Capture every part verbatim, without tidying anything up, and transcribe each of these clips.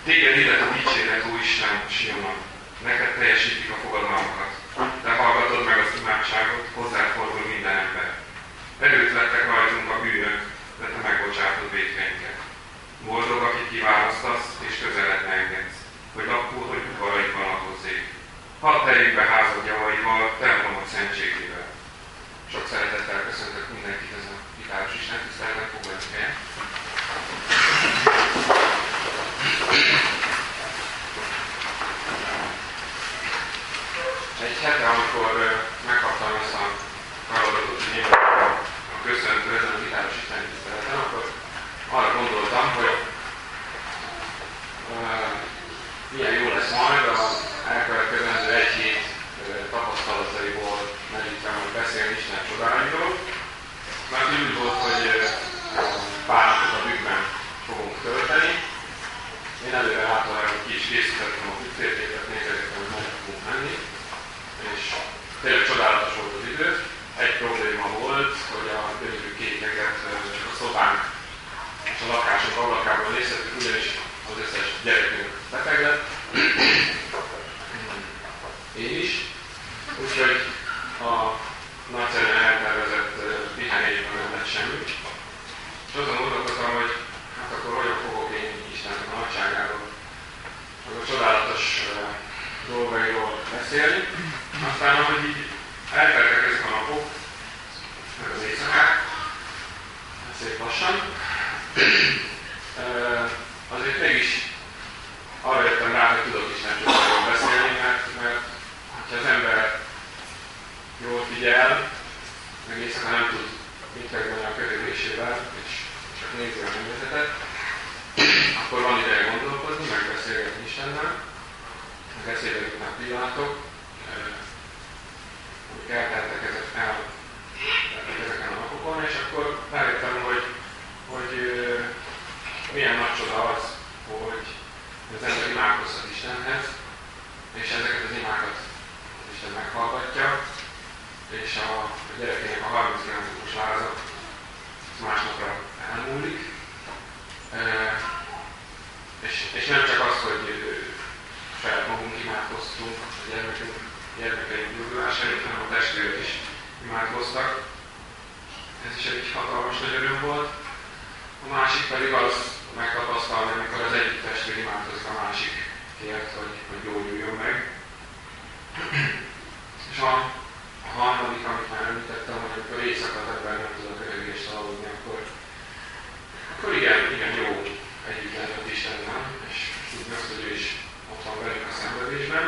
Téged illet a dicséret, ó Isten, Sionban. Neked teljesítik a fogadalmakat. Te hallgatod meg az imádságot, hozzád fordul minden ember. Erőt vettek rajtunk a bűnök, de te megbocsátod vétkeinket. Boldog, akit kiválasztasz, és közeledne engedsz, hogy akkor, hogy udvaraid van hozzék. Hadd teljük be házad javaival, templomod szentségével. Sok szeretettel köszöntök mindenkit ezen a gitáros Isten tiszteleten, foglaljuk helyet. Egy hete, amikor megkaptam ezt a feladatot, hogy én a köszöntő ezen a gitáros Isten tiszteleten, akkor arra gondoltam, hogy uh, milyen jó lesz majd az elkövetkezendő egy hét uh, tapasztalataiból merítve majd beszélni Isten csodáiról. Mert úgy volt, hogy uh, pár napot a bükkben fogunk tölteni. Én előre általában ki is készítettem a bükkfértéket, nézegettem, hogy meg fogunk menni. És tényleg csodálatos volt az idő. Egy probléma volt, hogy a gyönyörű képeket csak a szobánk és a lakások ablakában nézhetünk, ugyanis az összes gyerekünk beteg lett. Én is. Úgyhogy a nagyszerűen eltervezett pihenésben nem lett semmi. És azon gondolkodtam, hogy hát akkor hogyan fogok én Istennek a nagyságáról, meg a csodálatos dolgairól beszélni. Aztán, ahogy így elteltek ezek a napok, meg az éjszakák, szép lassan, azért mégis arra jöttem rá, hogy tudok Isten csodáról beszélni, mert, mert ha az ember jól figyel, meg éjszaka nem tud mit megvenni a körülésével, és csak nézi a nemzetet, akkor van ideje gondolkodni, megbeszélgetni Istennel, meg eszébe jutnak pillanatok, amik elteltek ezek, el, ezeken a napokon, és akkor rájöttem, hogy, hogy milyen nagy csoda az, hogy az ember imádkozhat Istenhez, és ezeket az imákat az Isten meghallgatja, és a, a gyerekének a harminckilenc napos lázat másnapra elmúlik. E, és, és nem csak az, hogy saját magunk imádkoztunk a gyermekünk, gyermekeink gyógyulásáért, hanem a testvérek is imádkoztak. Ez is egy hatalmas nagy öröm volt. A másik pedig az megtapasztalni, amikor az egyik testvér imádkozik a másikért, hogy, hogy gyógyuljon meg. És a, a harmadik, amit már említettem, hogy amikor éjszaka az ember nem tud a köhögést aludni, akkor, akkor igen, igen jó együtt lenni az Istennel, és tudni azt, hogy ő is ott van velünk a szenvedésben.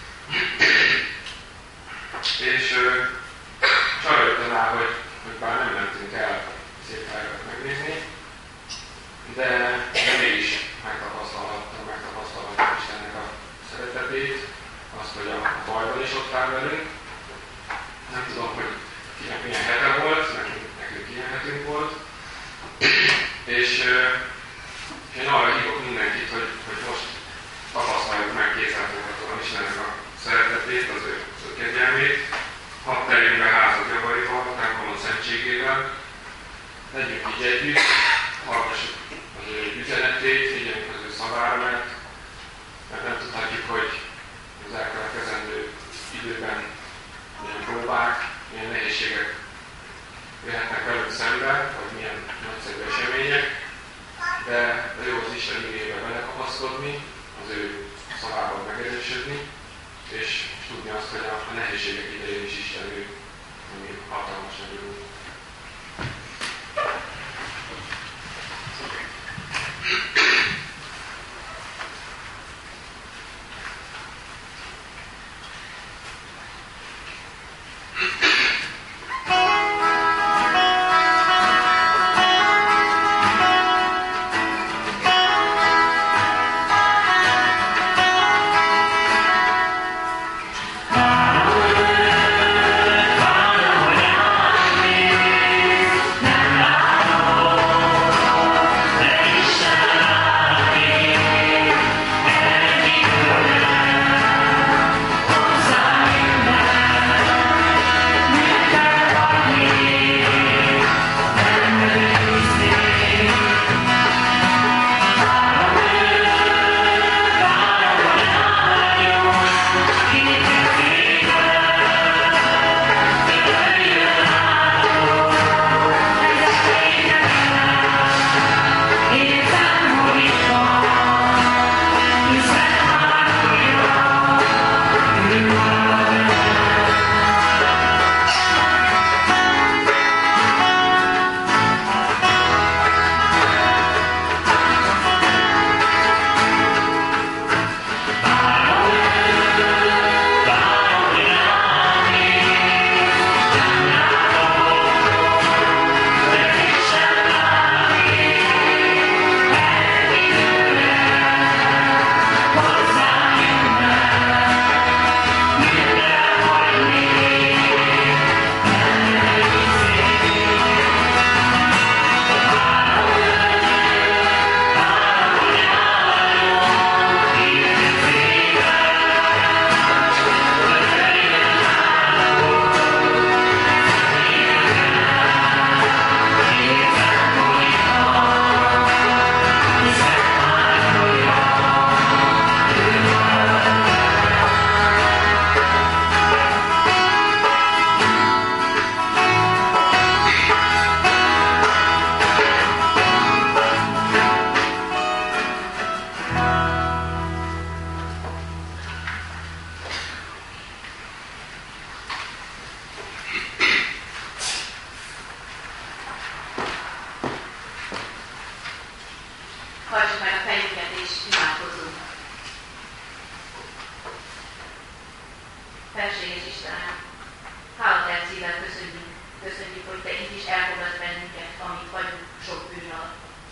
És, és arra jöttem rá, hogy, hogy bár nem mentünk el szép helyeket megnézni, de, de mégis megtapasztalhattam, megtapasztalhattam Istennek a szeretetét, azt, hogy a, a bajban is ott áll velünk. Nem tudom, hogy kinek milyen hete volt, nekünk, nekünk ilyen hetünk volt. És, és én arra hívok mindenkit, hogy, hogy most tapasztaljuk meg kézzelfoghatóan Istennek a szeretetét, az ő, az ő kegyelmét. Hadd teljünk be házad javaival, templomod szentségével. Legyünk így együtt, hallgassuk az ő üzenetét, figyeljünk az ő szavára, mert, mert nem tudhatjuk, hogy az elkövetkezendő időben milyen próbák, milyen nehézségek jöhetnek velünk szembe, vagy milyen nagyszerű események, de, de jó az Isten igébe belekapaszkodni, az ő szavában megerősödni, és, és tudni azt, hogy a, a nehézségek idején is Isten ő, ami hatalmas nagy úr.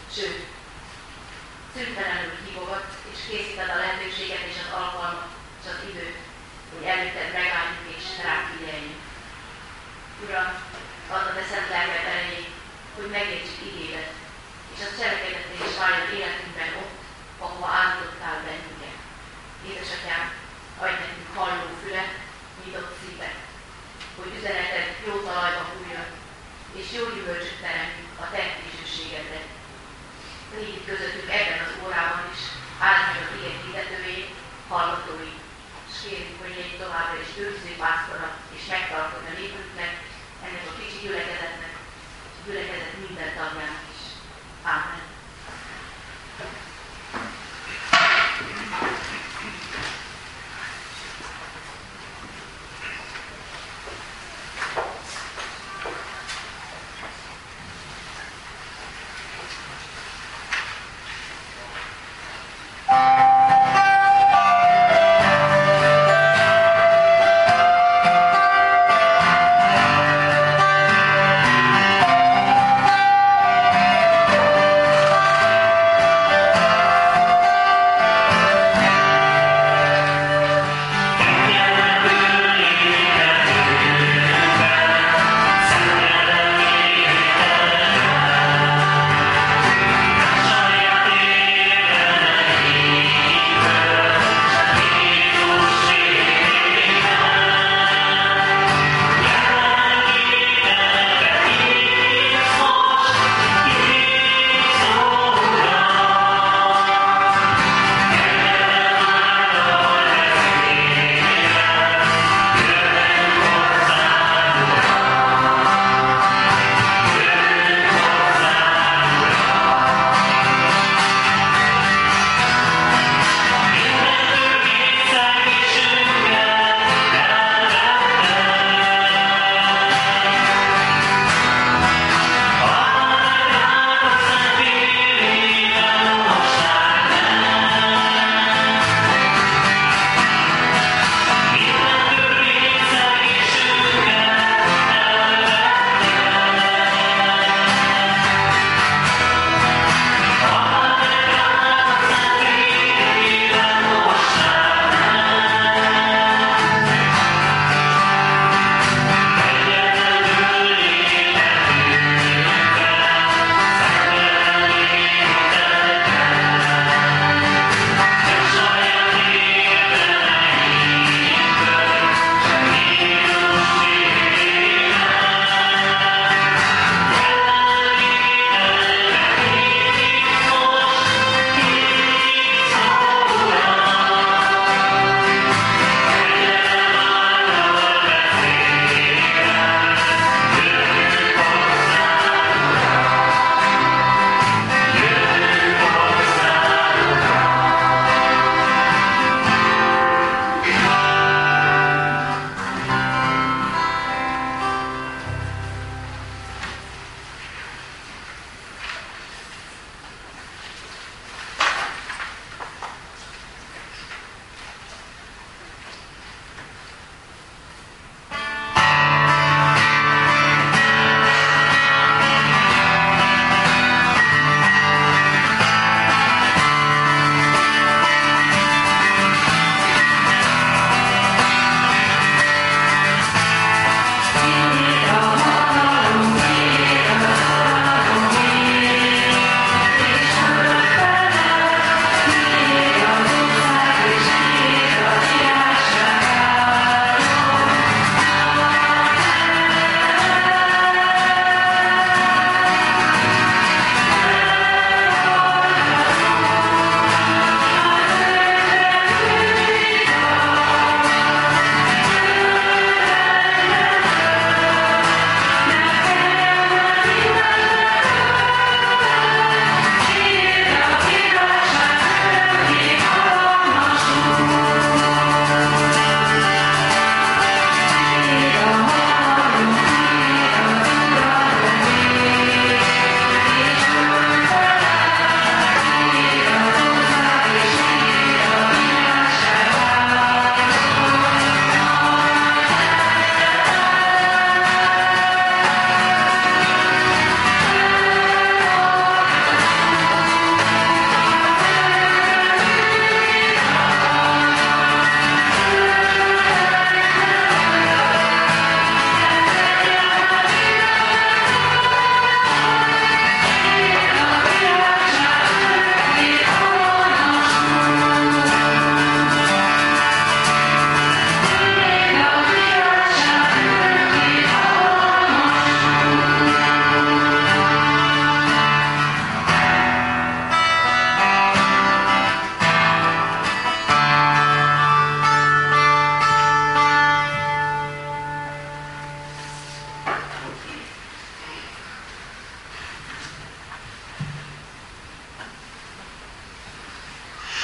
sőt, szüntelenül hívogat, és készíted a lehetőséget és az alkalmat, és az időt, hogy előtted megálljunk és rá figyeljünk. Uram, add a te szent lelked erejét, hogy megértsük igédet, és a cselekedetre is váljon életünkben ott, ahova állítottál bennünket. Édesatyám, adj nekünk halló fület, nyitott szívet, hogy üzeneted jó talajba hulljon, és jó gyümölcsöt teremtünk a te dicsőségedre. Légy közöttünk ebben az órában is, áld meg az igény hirdetőjét, hallgatói, és kérjük, hogy légy továbbra is őrző pásztora, és megtartod a népünknek, ennek a kicsi gyülekezetnek, és a gyülekezet minden tagjának is. Ámen. Thank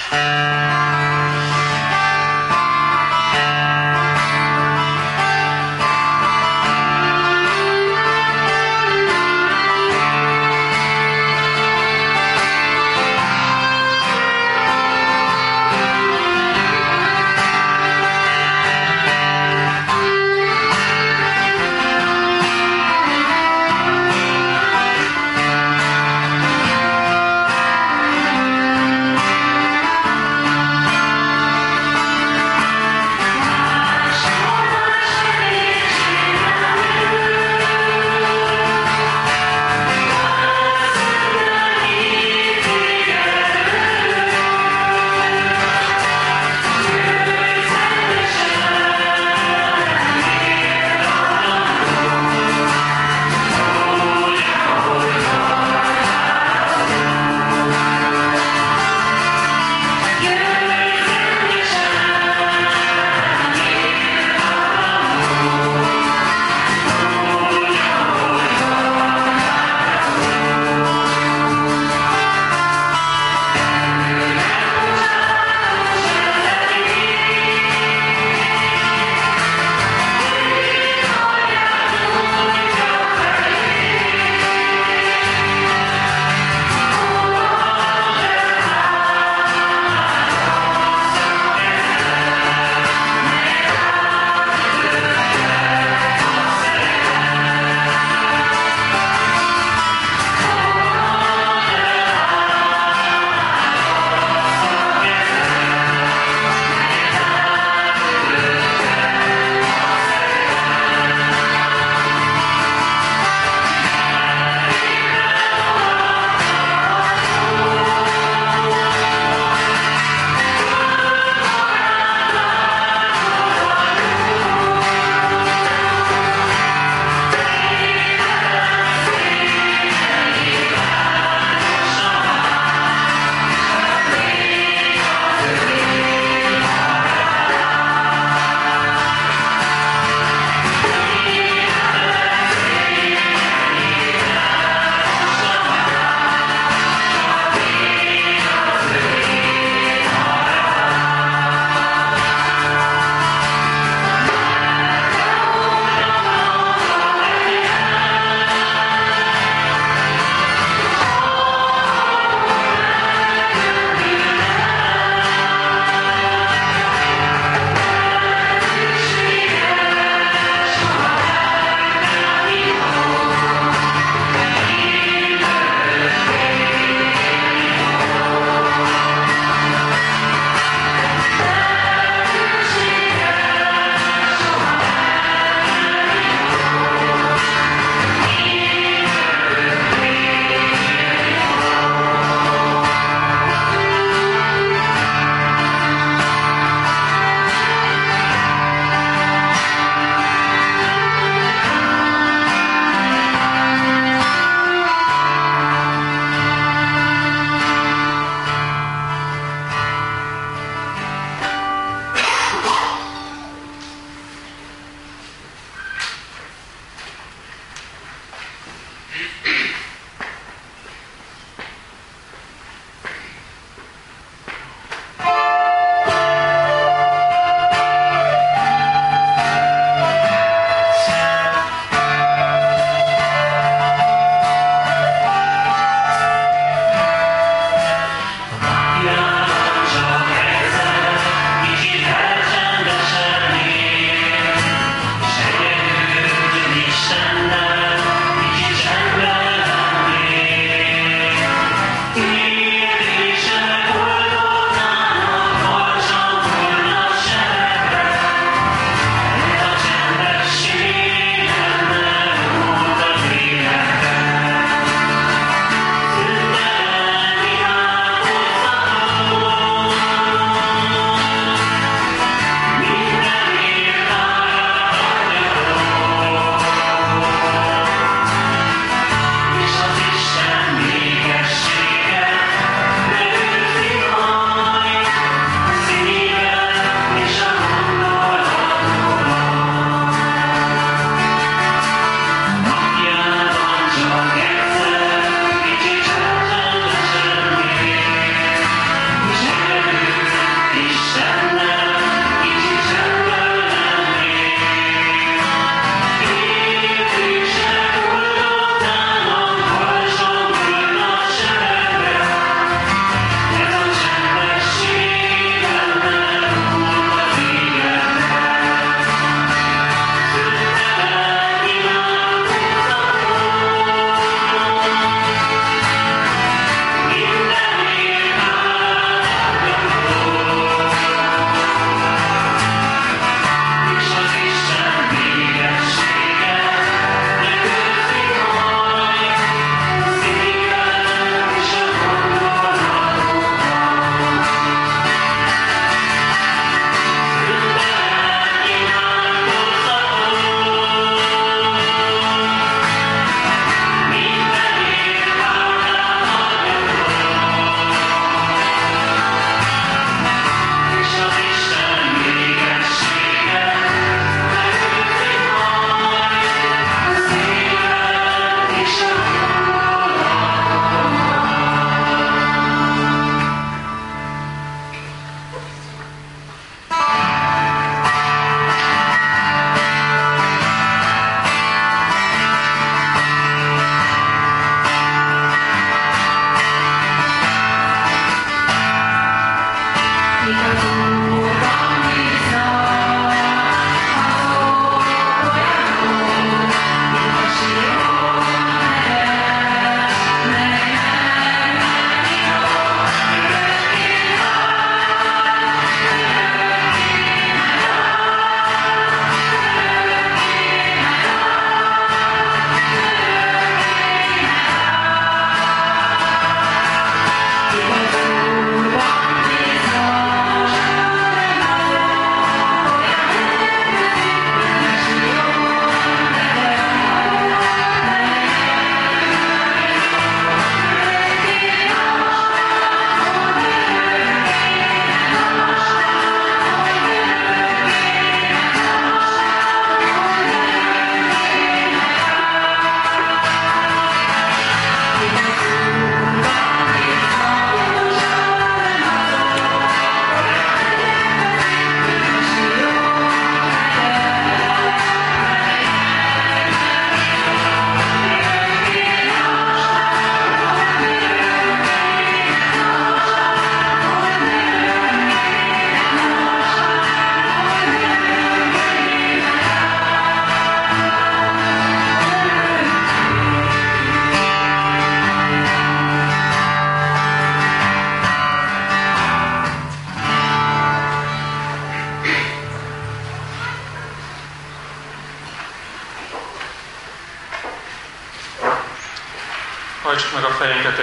Thank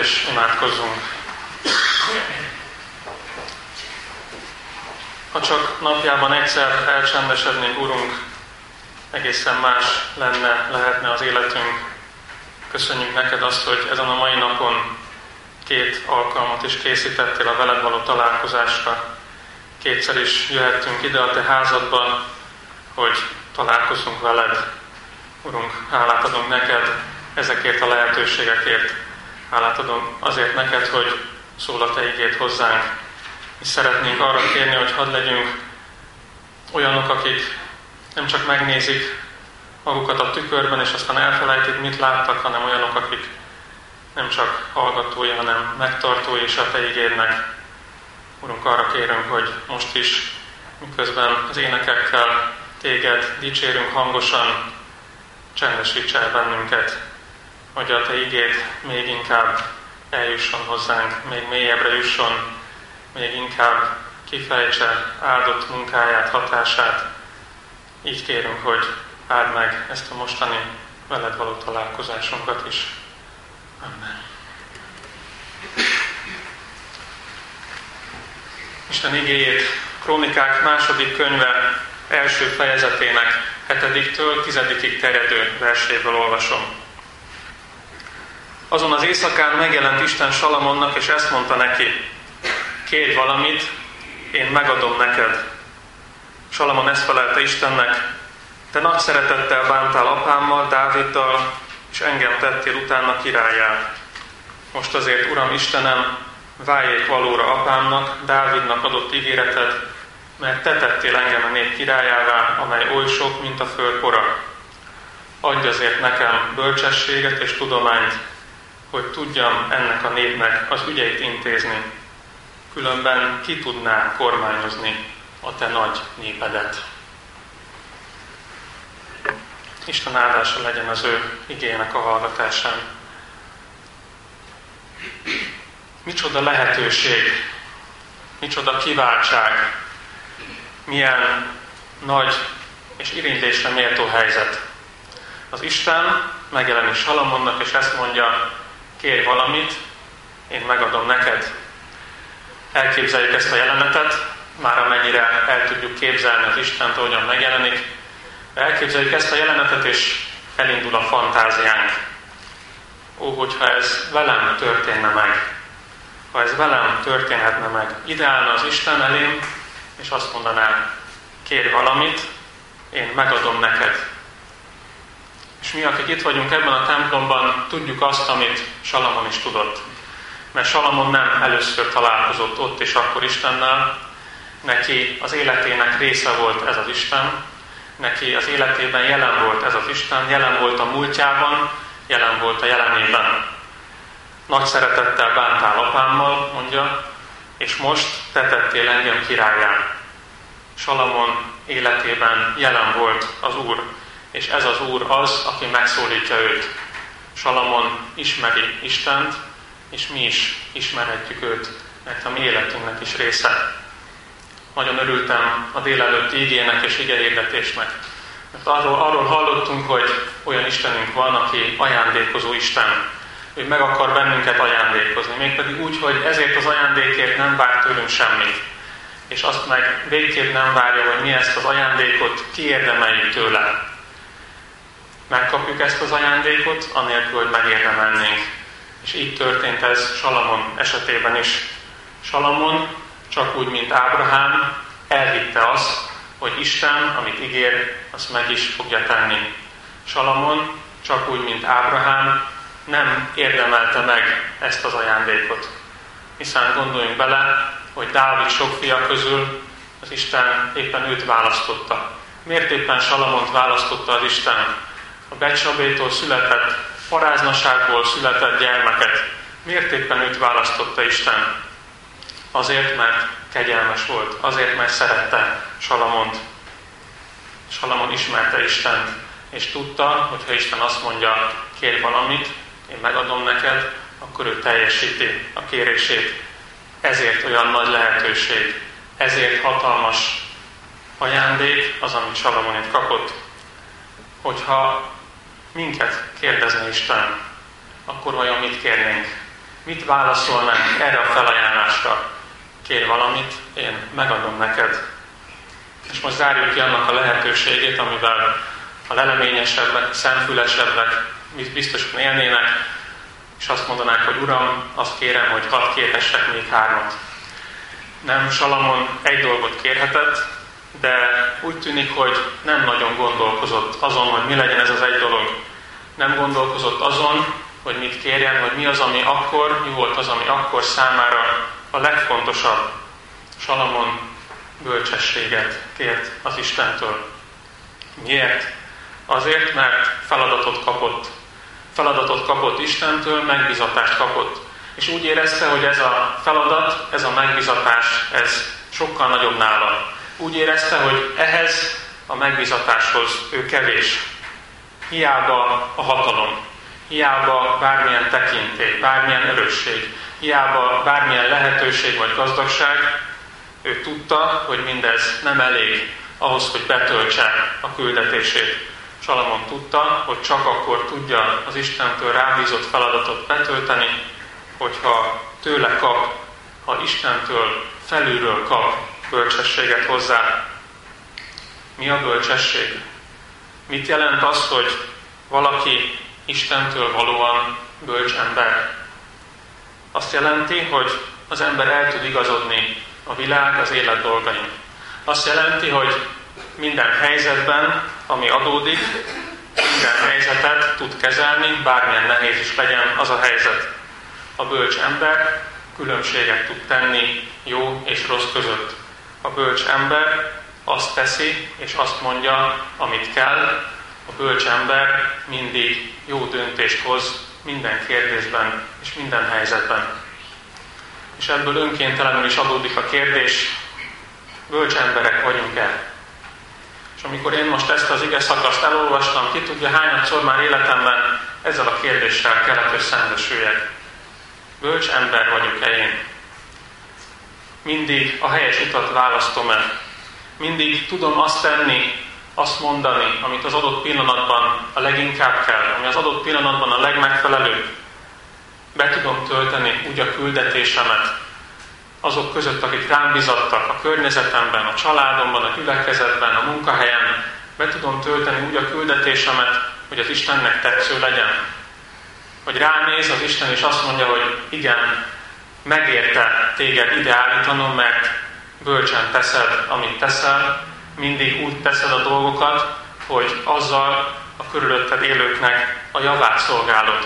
és imádkozzunk. Ha csak napjában egyszer elcsendesednénk, Urunk, egészen más lenne, lehetne az életünk. Köszönjük neked azt, hogy ezen a mai napon két alkalmat is készítettél a veled való találkozásra. Kétszer is jöhettünk ide a te házadba, hogy találkozzunk veled. Urunk, hálát adunk neked ezekért a lehetőségekért. Hálát adunk azért neked, hogy szól a te igéd hozzánk. És szeretnénk arra kérni, hogy hadd legyünk olyanok, akik nem csak megnézik magukat a tükörben, és aztán elfelejtik, mit láttak, hanem olyanok, akik nem csak hallgatói, hanem megtartói is a te igédnek. Urunk, arra kérünk, hogy most is, miközben az énekekkel téged dicsérünk hangosan, csendesíts el bennünket, hogy a te igéd még inkább eljusson hozzánk, még mélyebbre jusson, még inkább kifejtse áldott munkáját, hatását. Így kérünk, hogy áld meg ezt a mostani veled való találkozásunkat is. Amen. Isten igéjét Krónikák második könyve első fejezetének hetediktől tizedikig terjedő verséből olvasom. Azon az éjszakán megjelent Isten Salamonnak, és ezt mondta neki: kérj valamit, én megadom neked. Salamon ezt felelte Istennek: te nagy szeretettel bántál apámmal, Dáviddal, és engem tettél utána királlyá. Most azért, Uram Istenem, váljék valóra apámnak, Dávidnak adott ígéreted, mert te tettél engem a nép királyává, amely oly sok, mint a föld pora. Adj azért nekem bölcsességet és tudományt, hogy tudjam ennek a népnek az ügyeit intézni. Különben ki tudná kormányozni a te nagy népedet. Isten áldása legyen az ő igének a hallgatásán. Micsoda lehetőség, micsoda kiváltság, milyen nagy és irigylésre méltó helyzet. Az Isten megjelenik Salamonnak, és ezt mondja: kérj valamit, én megadom neked. Elképzeljük ezt a jelenetet, már amennyire el tudjuk képzelni az Istent, ahogyan megjelenik. Elképzeljük ezt a jelenetet, és elindul a fantáziánk. Ó, hogyha ez velem történne meg, ha ez velem történhetne meg, ideálna az Isten elém, és azt mondaná: kérj valamit, én megadom neked. És mi, akik itt vagyunk ebben a templomban, tudjuk azt, amit Salamon is tudott. Mert Salamon nem először találkozott ott és akkor Istennel, neki az életének része volt ez az Isten, neki az életében jelen volt ez az Isten, jelen volt a múltjában, jelen volt a jelenében. Nagy szeretettel bántál apámmal, mondja, és most te tettél engem királlyá. Salamon életében jelen volt az Úr, és ez az Úr az, aki megszólítja őt. Salamon ismeri Istent, és mi is ismerhetjük őt, mert a mi életünknek is része. Nagyon örültem a délelőtti igének és igehirdetésnek. Mert arról, arról hallottunk, hogy olyan Istenünk van, aki ajándékozó Isten. Ő meg akar bennünket ajándékozni. Mégpedig úgy, hogy ezért az ajándékért nem vár tőlünk semmit. És azt meg végképp nem várja, hogy mi ezt az ajándékot kiérdemeljük tőle. Megkapjuk ezt az ajándékot, anélkül, hogy megérdemelnénk. És így történt ez Salamon esetében is. Salamon, csak úgy, mint Ábrahám, elhitte azt, hogy Isten, amit ígér, azt meg is fogja tenni. Salamon, csak úgy, mint Ábrahám, nem érdemelte meg ezt az ajándékot. Hiszen gondoljunk bele, hogy Dávid sok fia közül az Isten éppen őt választotta. Miért éppen Salamont választotta az Isten? A Betsabétól született, paráznaságból született gyermeket. Miért éppen őt választotta Isten? Azért, mert kegyelmes volt. Azért, mert szerette Salamont. Salamon ismerte Istent, és tudta, hogy ha Isten azt mondja, kérj valamit, én megadom neked, akkor ő teljesíti a kérését. Ezért olyan nagy lehetőség, ezért hatalmas ajándék az, amit Salamon itt kapott. Hogyha minket kérdezne Isten, akkor vajon mit kérnénk? Mit válaszolnánk erre a felajánlásra? Kérj valamit, én megadom neked. És most zárjuk ki annak a lehetőségét, amivel a leleményesebbek, a szemfülesebbek biztosan élnének, és azt mondanák, hogy Uram, azt kérem, hogy hadd kérhessek még hármat. Nem, Salamon egy dolgot kérhetett, de úgy tűnik, hogy nem nagyon gondolkozott azon, hogy mi legyen ez az egy dolog. Nem gondolkozott azon, hogy mit kérjen, hogy mi az, ami akkor, mi volt az, ami akkor számára a legfontosabb. Salamon bölcsességet kért az Istentől. Miért? Azért, mert feladatot kapott. Feladatot kapott Istentől, megbízatást kapott. És úgy érezte, hogy ez a feladat, ez a megbízatás, ez sokkal nagyobb nála. Úgy érezte, hogy ehhez a megbízatáshoz ő kevés. Hiába a hatalom, hiába bármilyen tekintély, bármilyen örökség, hiába bármilyen lehetőség vagy gazdagság, ő tudta, hogy mindez nem elég ahhoz, hogy betöltse a küldetését. Salamon tudta, hogy csak akkor tudja az Istentől rábízott feladatot betölteni, hogyha tőle kap, ha Istentől felülről kap bölcsességet hozzá. Mi a bölcsesség? Mit jelent az, hogy valaki Istentől valóan bölcs ember? Azt jelenti, hogy az ember el tud igazodni a világ, az élet dolgain. Azt jelenti, hogy minden helyzetben, ami adódik, minden helyzetet tud kezelni, bármilyen nehéz is legyen az a helyzet. A bölcs ember különbséget tud tenni jó és rossz között. A bölcs ember azt teszi és azt mondja, amit kell. A bölcs ember mindig jó döntést hoz minden kérdésben és minden helyzetben. És ebből önkéntelenül is adódik a kérdés, bölcs emberek vagyunk-e? És amikor én most ezt az ige szakaszt elolvastam, ki tudja hányadszor már életemben ezzel a kérdéssel kellett, hogy szembesüljek. Bölcs ember vagyok-e én? Mindig a helyes utat választom-e? Mindig tudom azt tenni, azt mondani, amit az adott pillanatban a leginkább kell, ami az adott pillanatban a legmegfelelőbb. Be tudom tölteni úgy a küldetésemet azok között, akik rám bizattak, a környezetemben, a családomban, a gyülekezetben, a munkahelyen. Be tudom tölteni úgy a küldetésemet, hogy az Istennek tetsző legyen. Hogy ránéz az Isten és azt mondja, hogy igen, megérte téged ide állítanom, mert bölcsen teszed, amit teszel, mindig úgy teszed a dolgokat, hogy azzal a körülötted élőknek a javát szolgálod.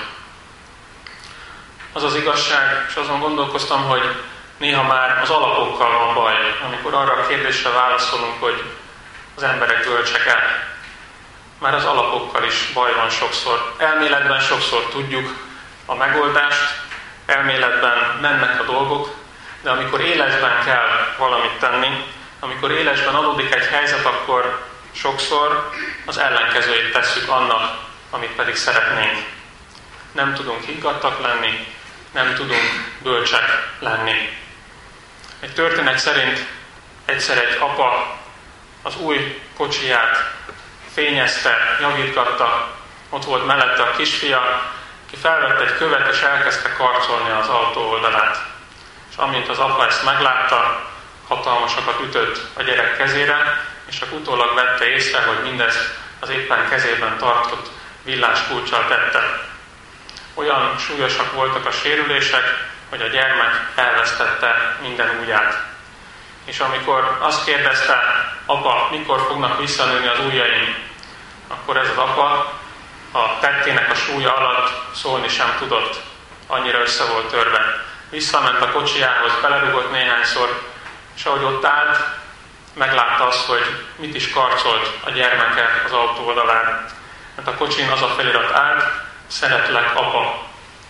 Az az igazság, és azon gondolkoztam, hogy néha már az alapokkal van baj, amikor arra a kérdésre válaszolunk, hogy az emberek bölcsek-e. Már az alapokkal is baj van sokszor. Elméletben sokszor tudjuk a megoldást, elméletben mennek a dolgok, de amikor életben kell valamit tenni, amikor életben adódik egy helyzet, akkor sokszor az ellenkezőjét tesszük annak, amit pedig szeretnénk. Nem tudunk higgadtak lenni, nem tudunk bölcsek lenni. Egy történet szerint egyszer egy apa az új kocsiját fényezte, javítgatta, ott volt mellette a kisfia, ki felvette egy követ és elkezdte karcolni az autó oldalát. És amint az apa ezt meglátta, hatalmasakat ütött a gyerek kezére, és csak utólag vette észre, hogy mindezt az éppen kezében tartott villáskulccsal tette. Olyan súlyosak voltak a sérülések, hogy a gyermek elvesztette minden ujját. És amikor azt kérdezte, apa, mikor fognak visszanőni az ujjaim, akkor ez az apa a tettének a súlya alatt szólni sem tudott, annyira össze volt törve. Visszament a kocsijához, belerugott néhányszor, és ahogy ott állt, meglátta azt, hogy mit is karcolt a gyermeke az autó oldalán. Mert a kocsin az a felirat állt, szeretlek, apa.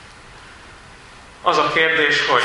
Az a kérdés, hogy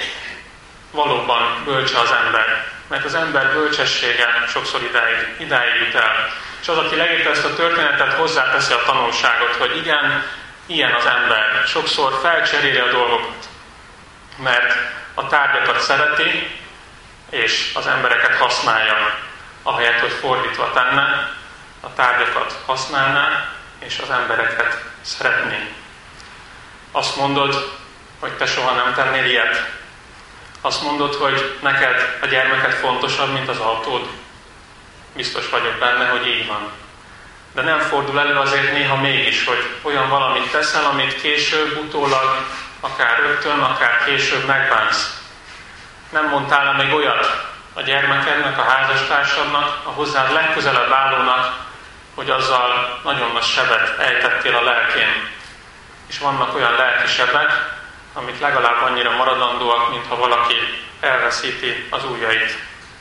valóban bölcse az ember. Mert az ember bölcsessége sokszor idáig, idáig jut el. És az, aki leírta ezt a történetet, hozzáteszi a tanulságot, hogy igen, ilyen az ember. Sokszor felcseréli a dolgokat. Mert a tárgyakat szereti, és az embereket használja. Ahelyett, hogy fordítva tenne, a tárgyakat használná, és az embereket szeretné. Azt mondod, hogy te soha nem tennél ilyet? Azt mondod, hogy neked a gyermeked fontosabb, mint az autód? Biztos vagyok benne, hogy így van. De nem fordul elő azért néha mégis, hogy olyan valamit teszel, amit később, utólag, akár rögtön, akár később megbánsz. Nem mondtál-e még olyat a gyermekednek, a házastársadnak, a hozzád legközelebb állónak, hogy azzal nagyon nagy sebet ejtettél a lelkén. És vannak olyan lelki sebek, amik legalább annyira maradandóak, mintha valaki elveszíti az ujjait.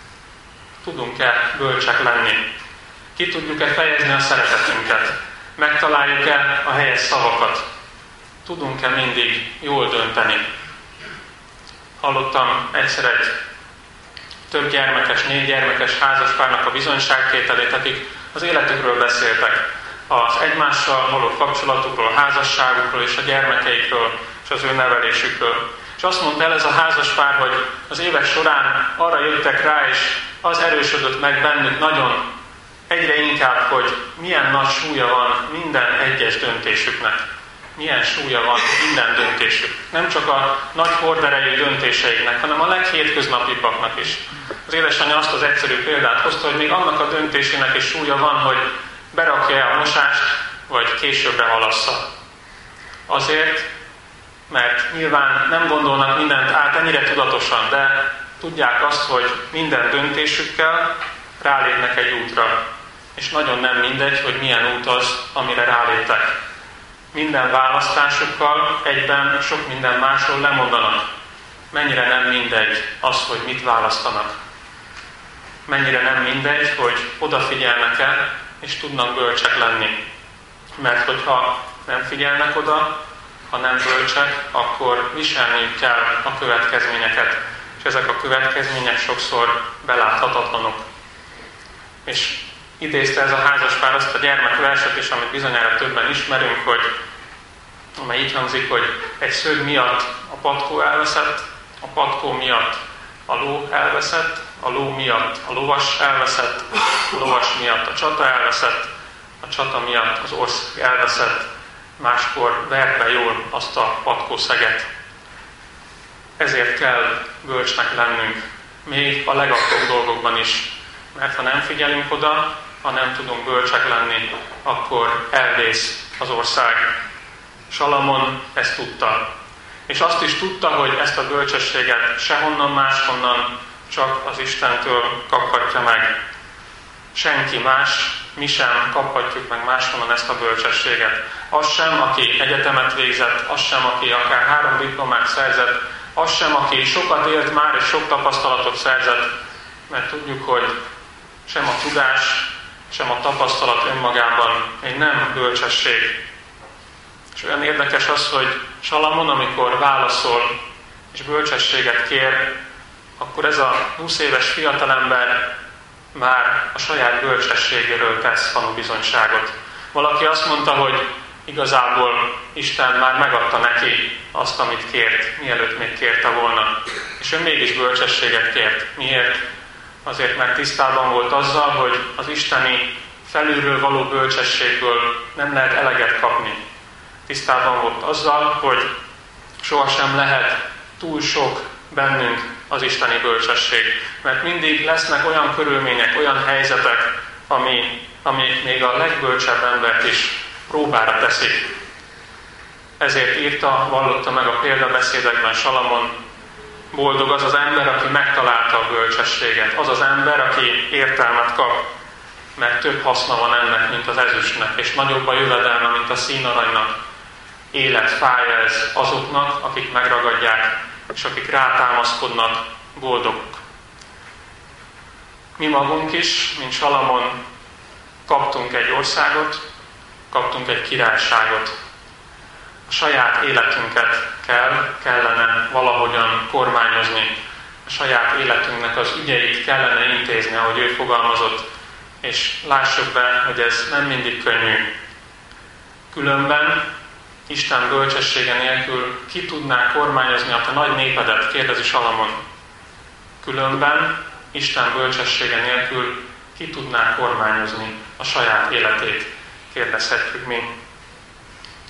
Tudunk-e bölcsek lenni? Ki tudjuk-e fejezni a szeretetünket? Megtaláljuk-e a helyes szavakat? Tudunk-e mindig jól dönteni? Hallottam egyszer egy több gyermekes, négy gyermekes házaspárnak a bizonyságtételét, akik az életükről beszéltek, az egymással való kapcsolatukról, a házasságukról és a gyermekeikről és az ő nevelésükről. És azt mondta el ez a házaspár, hogy az évek során arra jöttek rá, és az erősödött meg bennük nagyon egyre inkább, hogy milyen nagy súlya van minden egyes döntésüknek. Milyen súlya van minden döntésük. Nem csak a nagy horderejű döntéseiknek, hanem a leghétköznapibbaknak is. Az édesanyja azt az egyszerű példát hozta, hogy még annak a döntésének is súlya van, hogy berakja-e a mosást, vagy későbbre halassza. Azért, mert nyilván nem gondolnak mindent át ennyire tudatosan, de tudják azt, hogy minden döntésükkel rálépnek egy útra. És nagyon nem mindegy, hogy milyen út az, amire ráléptek. Minden választásukkal egyben sok minden másról lemondanak. Mennyire nem mindegy az, hogy mit választanak. Mennyire nem mindegy, hogy odafigyelnek-e, és tudnak bölcsek lenni. Mert hogyha nem figyelnek oda, ha nem bölcsek, akkor viselniük kell a következményeket. És ezek a következmények sokszor beláthatatlanok. És idézte ez a házaspár azt a gyermekverset is, amit bizonyára többen ismerünk, hogy, amely így hangzik, hogy egy szög miatt a patkó elveszett, a patkó miatt a ló elveszett, a ló miatt a lovas elveszett, a lovas miatt a csata elveszett, a csata miatt az ország elveszett, máskor verd be jól azt a patkószeget. Ezért kell bölcsnek lennünk, még a legapróbb dolgokban is. Mert ha nem figyelünk oda, ha nem tudunk bölcsek lenni, akkor elvész az ország. Salamon ezt tudta. És azt is tudta, hogy ezt a bölcsességet sehonnan máshonnan, csak az Istentől kaphatja meg. Senki más, mi sem kaphatjuk meg máshonnan ezt a bölcsességet. Az sem, aki egyetemet végzett, az sem, aki akár három diplomát szerzett, az sem, aki sokat élt már és sok tapasztalatot szerzett, mert tudjuk, hogy sem a tudás, sem a tapasztalat önmagában egy nem bölcsesség. És olyan érdekes az, hogy Salamon, amikor válaszol és bölcsességet kér, akkor ez a húsz éves fiatalember már a saját bölcsességéről tesz tanúbizonyságot. Valaki azt mondta, hogy igazából Isten már megadta neki azt, amit kért, mielőtt még kérte volna. És ő mégis bölcsességet kért. Miért? Azért, mert tisztában volt azzal, hogy az isteni felülről való bölcsességből nem lehet eleget kapni. Tisztában volt azzal, hogy sohasem lehet túl sok bennünk az isteni bölcsesség. Mert mindig lesznek olyan körülmények, olyan helyzetek, ami, ami még a legbölcsebb embert is próbára teszik. Ezért írta, vallotta meg a példabeszédekben Salamon, boldog az az ember, aki megtalálta a bölcsességet. Az az ember, aki értelmet kap, mert több haszna van ennek, mint az ezüstnek, és nagyobb a jövedelme, mint a színaranynak. Élet fája ez azoknak, akik megragadják, és akik rátámaszkodnak, boldogok. Mi magunk is, mint Salamon, kaptunk egy országot, kaptunk egy királyságot. A saját életünket kell, kellene valahogyan kormányozni. A saját életünknek az ügyeit kellene intézni, ahogy ő fogalmazott. És lássuk be, hogy ez nem mindig könnyű. Különben Isten bölcsessége nélkül ki tudná kormányozni a te nagy népedet, kérdezi Salamon. Különben Isten bölcsessége nélkül ki tudná kormányozni a saját életét, kérdezhetjük mi.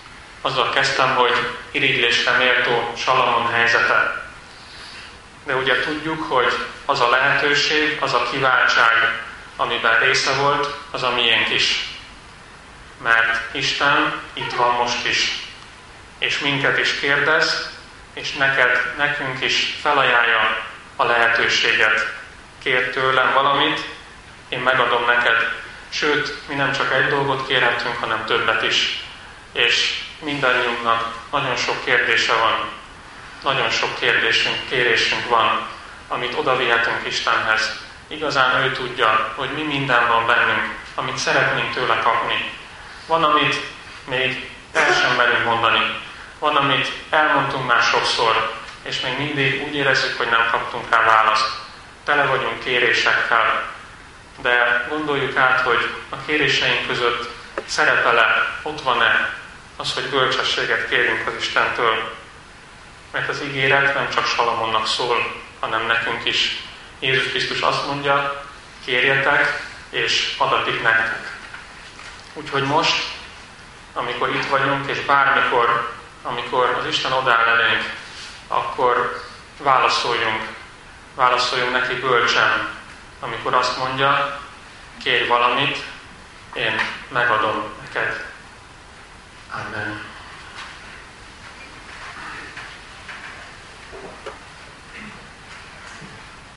Azzal kezdtem, hogy irigylésre méltó Salamon helyzete. De ugye tudjuk, hogy az a lehetőség, az a kiváltság, amiben része volt, az a miénk is. Mert Isten itt van most is. És minket is kérdez, és neked, nekünk is felajánlja a lehetőséget. Kér tőlem valamit, én megadom neked. Sőt, mi nem csak egy dolgot kérhetünk, hanem többet is. És mindannyiunknak nagyon sok kérdése van. Nagyon sok kérdésünk, kérésünk van, amit oda vihetünk Istenhez. Igazán ő tudja, hogy mi minden van bennünk, amit szeretnénk tőle kapni. Van, amit még el sem merünk mondani. Van, amit elmondtunk már sokszor, és még mindig úgy érezzük, hogy nem kaptunk rá választ. Tele vagyunk kérésekkel, de gondoljuk át, hogy a kéréseink között szerepele, ott van-e az, hogy bölcsességet kérjünk az Istentől. Mert az ígéret nem csak Salamonnak szól, hanem nekünk is. Jézus Krisztus azt mondja, kérjetek, és adatik nektek. Úgyhogy most, amikor itt vagyunk, és bármikor, amikor az Isten odáll elénk, akkor válaszoljunk, válaszoljunk neki bölcsen, amikor azt mondja, kérj valamit, én megadom neked.